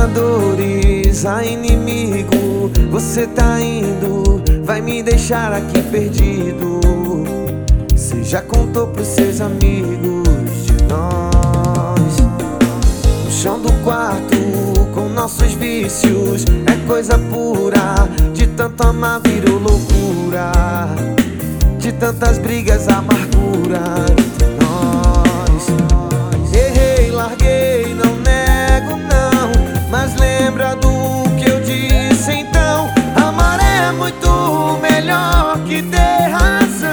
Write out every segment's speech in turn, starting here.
Sonhadores, a inimigo, você tá indo, vai me deixar aqui perdido. Você já contou pros seus amigos de nós. No chão do quarto, com nossos vícios, é coisa pura. De tanto amar virou loucura, de tantas brigas, amargura entre nós. Errei, larguei, não nego não, mas lembra do que eu disse então. Amar é muito melhor que ter razão.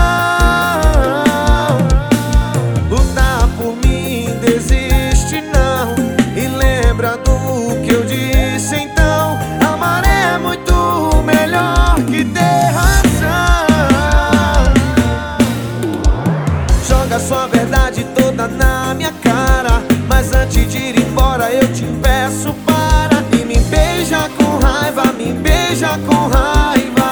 Lutar por mim, desiste não, e lembra do que eu disse então. Amar é muito melhor que ter razão. Joga sua verdade toda na minha cara, mas antes de ir embora eu te peço para. E me beija com raiva, me beija com raiva.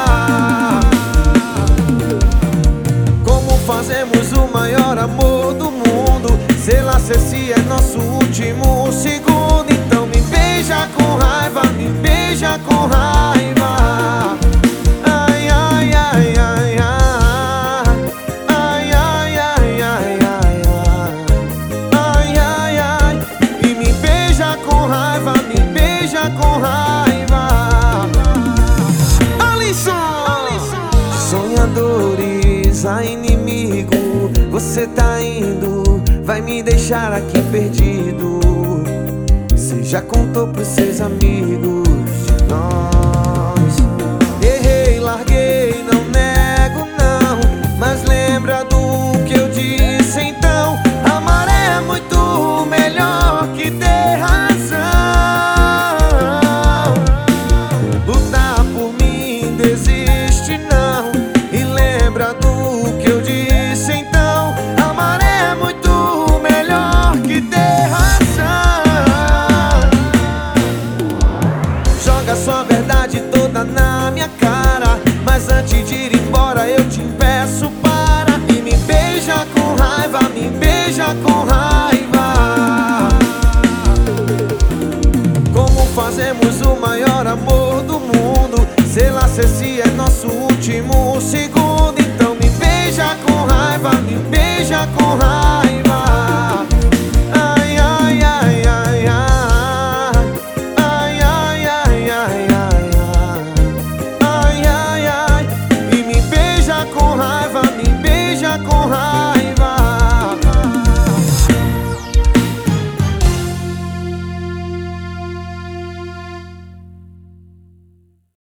Como fazemos o maior amor do mundo, sei lá se esse é nosso último segundo. Então me beija com raiva, me beija com raiva. Ai, ai, ai, ai, ai. Ai, ai, ai, ai, ai, ai. Ai, ai, ai. E me beija com raiva, me beija com raiva. Sonhadores, a inimigo, você tá indo, vai me deixar aqui perdido. Você já contou pros seus amigos de nós. Errei, larguei, não nego não, mas lembra do que eu disse então. Amar é muito melhor que ter razão. Lutar por mim, desiste não, e lembra do que eu disse então. Amar é muito melhor que ter razão. Joga sua verdade toda na minha cara, mas antes de ir embora eu te peço para. E me beija com raiva, me beija com raiva. Como fazemos o maior amor do mundo, sei lá se esse é nosso último segundo. Então me beija com raiva, me beija com raiva. Ai, ai, ai, ai, ai. Ai, ai, ai, ai, ai, ai. Ai, ai, ai. E me beija com raiva, me beija com raiva.